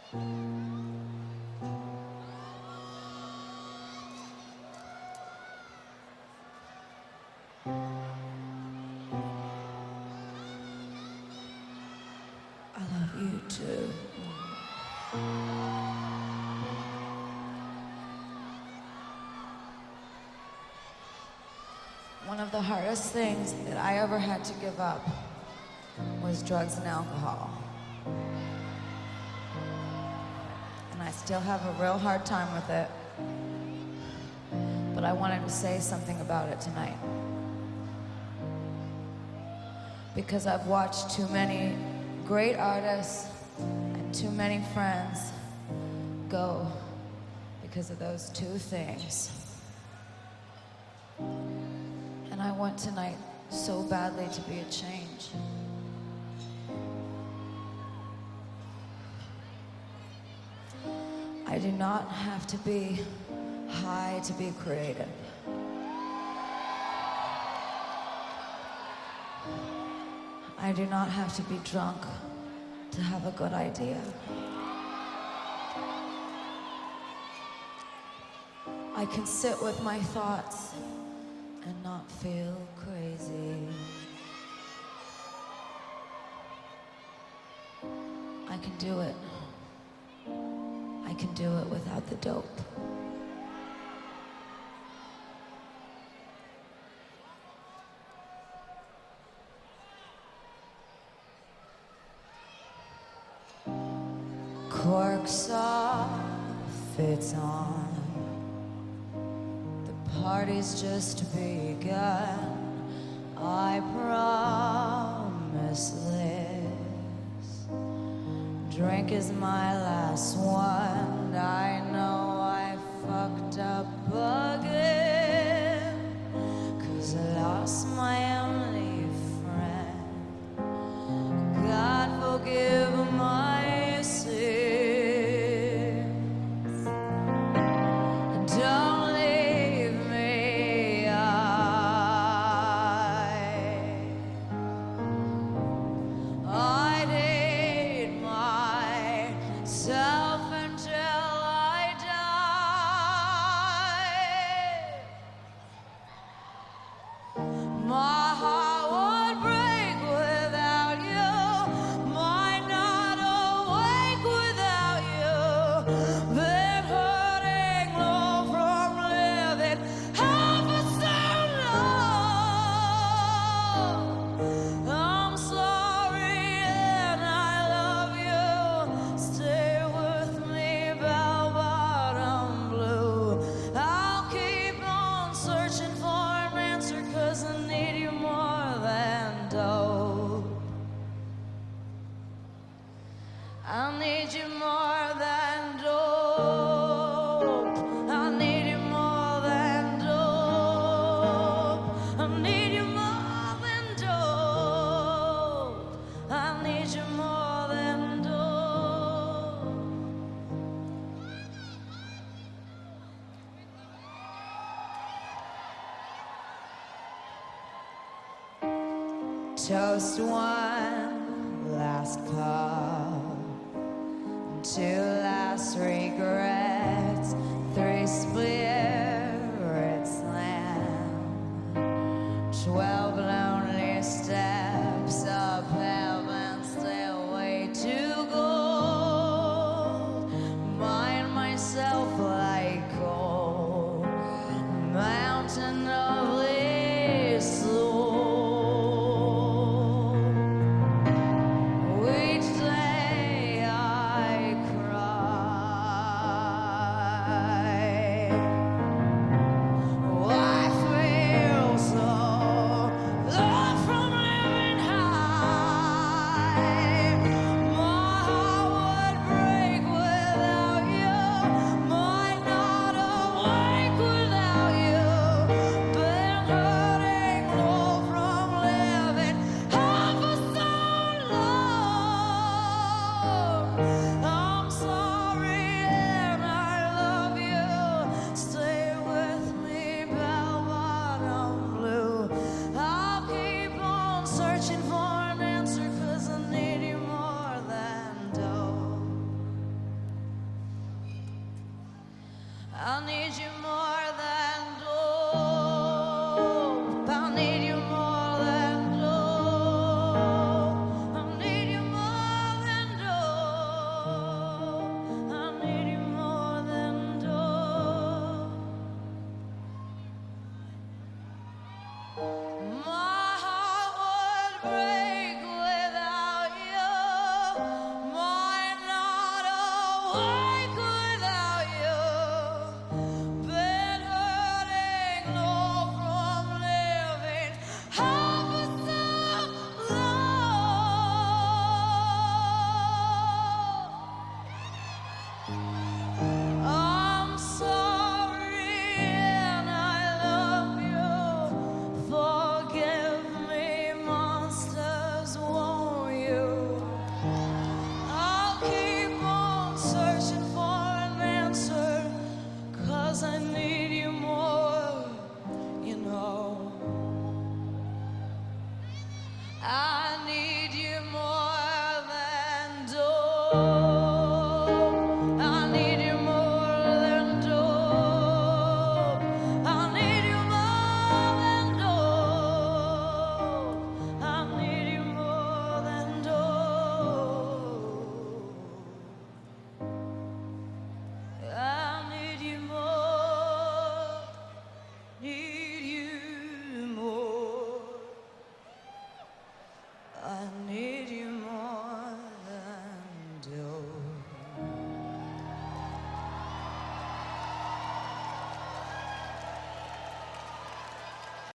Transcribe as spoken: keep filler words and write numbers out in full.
I love you too. One of the hardest things that I ever had to give up was drugs and alcohol. And I still have a real hard time with it. But I wanted to say something about it tonight. Because I've watched too many great artists and too many friends go because of those two things. And I want tonight so badly to be a change. I do not have to be high to be creative. I do not have to be drunk to have a good idea. I can sit with my thoughts and not feel crazy. I can do it. I can do it without the dope. Corks off, it's on. The party's just begun. I promise this. Drink is my last one. I know I fucked up again. 'Cause I lost my only friend. God forgive my I need you more than dope. I need you more than dope. I need you more than dope. I need you more than dope. Toast one last puff. Two last regrets, three spirits land, twelve lonely steps up heaven's stairway to gold. Mind myself like gold, mountain of this soul. Each day I cry. I'll need you more than dope. I'll need you more than dope. I'll need you more than dope. I'll need you more than dope. My heart would break without you. Might not awake without you. Been hurting low from living half for so long. I'm sorry and I love you. Forgive me, monsters, won't you? I'll keep on searching for an answer, 'cause I need